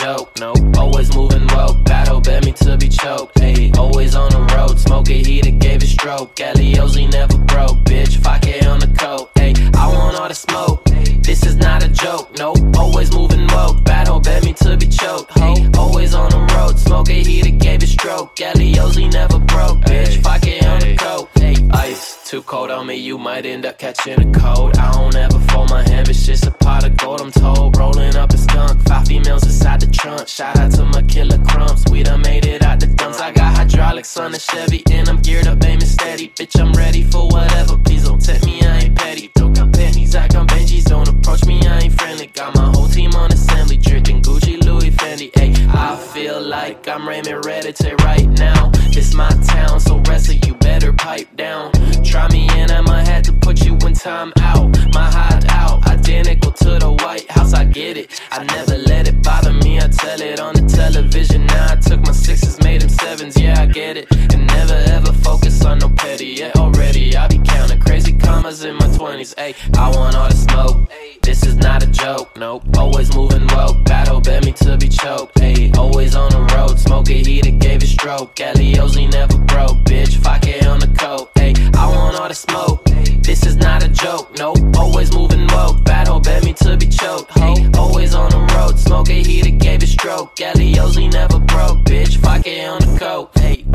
joke, no. Always moving woke, battle bet me to be choked. Hey, always on the road, smoking heater, gave it stroke. Galiozzi never broke, bitch, 5K on the coat. Hey, I want all the smoke, this is not a joke, no. Always moving woke, battle bet me to be choked. Hey, always on the road, smoking heater, gave it stroke. Galiozzi never broke, bitch, 5K on the coat. Hey, ice, too cold on me, you might end up catching a cold. I don't ever fold my hand, it's just a pot of gold, I'm told. Rolling up a skunk, 5 females inside the trunk. Shout out to my killer Crumps, we done made it out the dumps. I got hydraulics on the Chevy, and I'm geared up, aiming steady. Bitch, I'm ready for whatever, please don't tempt me, I ain't petty. Don't got pennies, I got Benjis, don't approach me, I ain't friendly. Got my whole team on assembly, dripping Gucci, Louis, Fendi. Ay, I feel like I'm Raymond Reddit right now. It's my town, so rest of you better pipe down. Try me and I might have to put you in time out. My hideout, identical to the White House, I get it. I never let it bother me, I tell it on the television. Now I took my 6s, made them 7s, yeah, I get it. And never ever focus on no petty, yeah, already I be counting crazy commas in my 20s. Ayy, I want all the smoke, this is not a joke, nope. Always moving woke, battle bet me to be choked. Ayy, always on the road, smoking heater, gave it stroke. Galiozzi never broke, bitch, 5K on the coat. Ayy, I want all the smoke, this is not a joke, nope. Always moving woke, battle bet me to be choked. Hey, always on the road, smoking heater, gave it stroke. Galiozzi never broke, bitch, 5K on the coat. Hey.